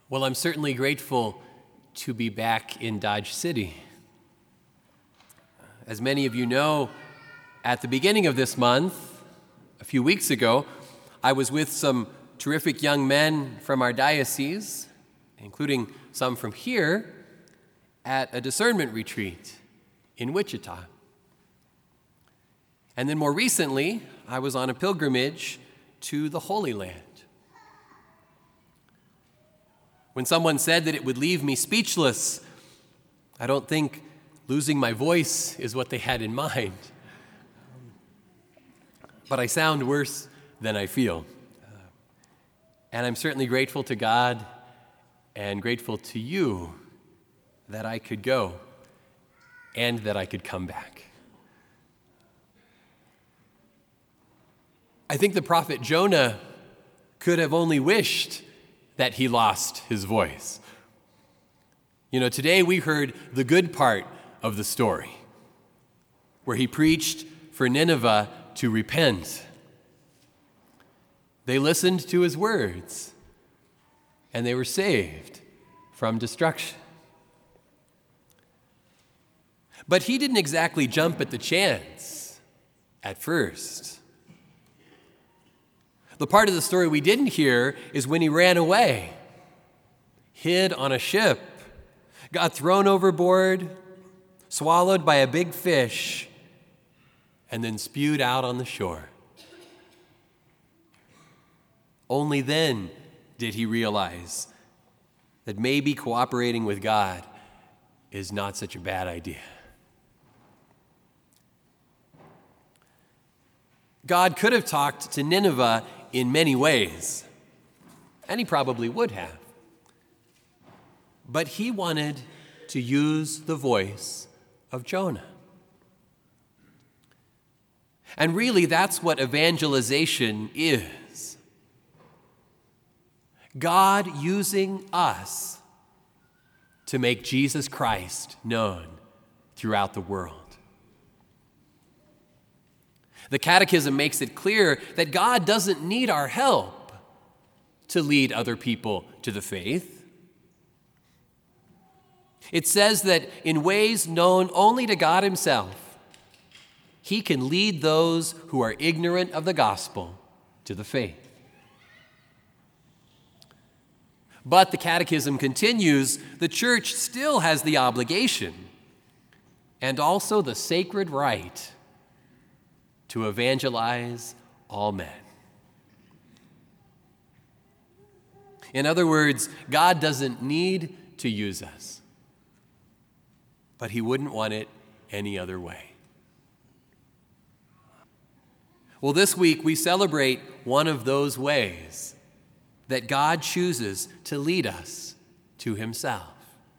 Well, I'm certainly grateful to be back in Dodge City. As many of you know, at the beginning of this month, a few weeks ago, I was with some terrific young men from our diocese, including some from here, at a discernment retreat in Wichita. And then more recently, I was on a pilgrimage to the Holy Land. When someone said that it would leave me speechless, I don't think losing my voice is what they had in mind. But I sound worse than I feel. And I'm certainly grateful to God and grateful to you that I could go and that I could come back. I think the prophet Jonah could have only wished that he lost his voice. You know, today we heard the good part of the story, where he preached for Nineveh to repent. They listened to his words, and they were saved from destruction. But he didn't exactly jump at the chance at first. The part of the story we didn't hear is when he ran away, hid on a ship, got thrown overboard, swallowed by a big fish, and then spewed out on the shore. Only then did he realize that maybe cooperating with God is not such a bad idea. God could have talked to Nineveh in many ways, and he probably would have. But he wanted to use the voice of Jonah. And really, that's what evangelization is. God using us to make Jesus Christ known throughout the world. The Catechism makes it clear that God doesn't need our help to lead other people to the faith. It says that in ways known only to God himself, he can lead those who are ignorant of the gospel to the faith. But the Catechism continues, the church still has the obligation and also the sacred right to evangelize all men. In other words, God doesn't need to use us, but he wouldn't want it any other way. Well, this week we celebrate one of those ways that God chooses to lead us to himself.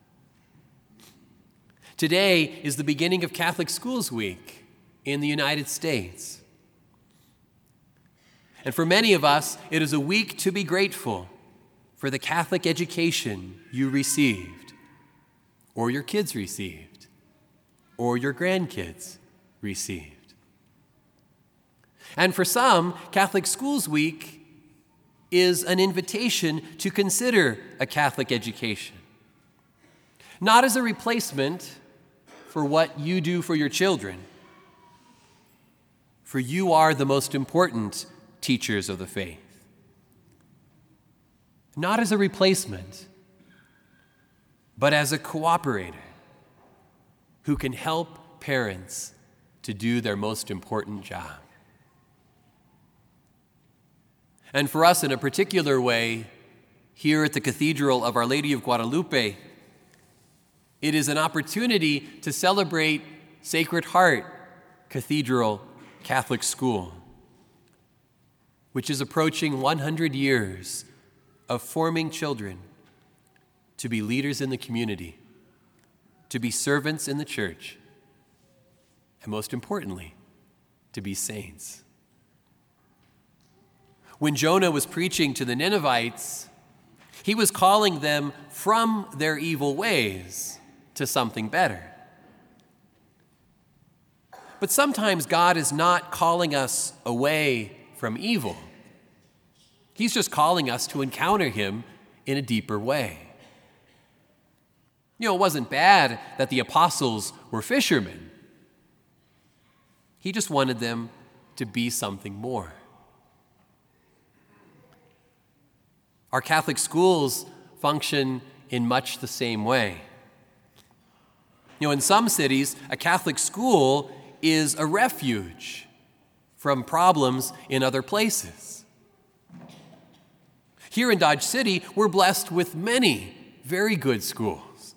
Today is the beginning of Catholic Schools Week in the United States. And for many of us, it is a week to be grateful for the Catholic education you received, or your kids received, or your grandkids received. And for some, Catholic Schools Week is an invitation to consider a Catholic education, not as a replacement for what you do for your children, for you are the most important teachers of the faith. Not as a replacement, but as a cooperator who can help parents to do their most important job. And for us in a particular way, here at the Cathedral of Our Lady of Guadalupe, it is an opportunity to celebrate Sacred Heart Cathedral Catholic School, which is approaching 100 years of forming children to be leaders in the community, to be servants in the church, and most importantly, to be saints. When Jonah was preaching to the Ninevites, he was calling them from their evil ways to something better. But sometimes God is not calling us away from evil. He's just calling us to encounter him in a deeper way. It wasn't bad that the apostles were fishermen. He just wanted them to be something more. Our Catholic schools function in much the same way. In some cities, a Catholic school is a refuge from problems in other places. Here in Dodge City, we're blessed with many very good schools.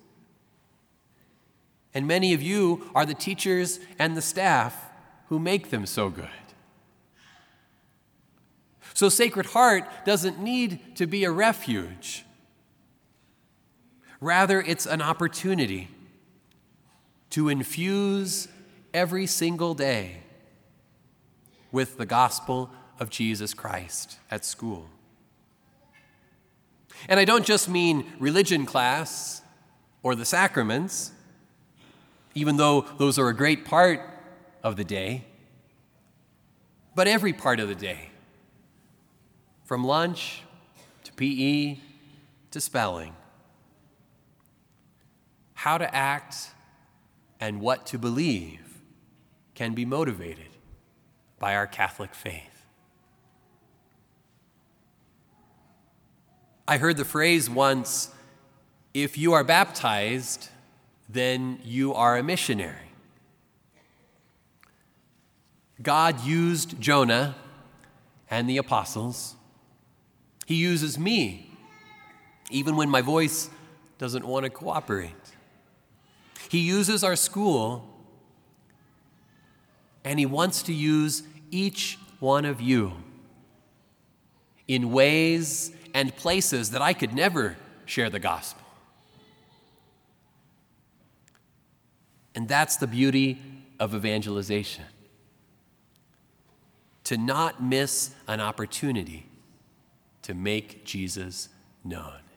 And many of you are the teachers and the staff who make them so good. So Sacred Heart doesn't need to be a refuge. Rather, it's an opportunity to infuse every single day with the gospel of Jesus Christ at school. And I don't just mean religion class or the sacraments, even though those are a great part of the day, but every part of the day, from lunch to PE to spelling. How to act and what to believe can be motivated by our Catholic faith. I heard the phrase once, if you are baptized, then you are a missionary. God used Jonah and the apostles. He uses me, even when my voice doesn't want to cooperate. He uses our school, and he wants to use each one of you in ways and places that I could never share the gospel. And that's the beauty of evangelization. To not miss an opportunity to make Jesus known.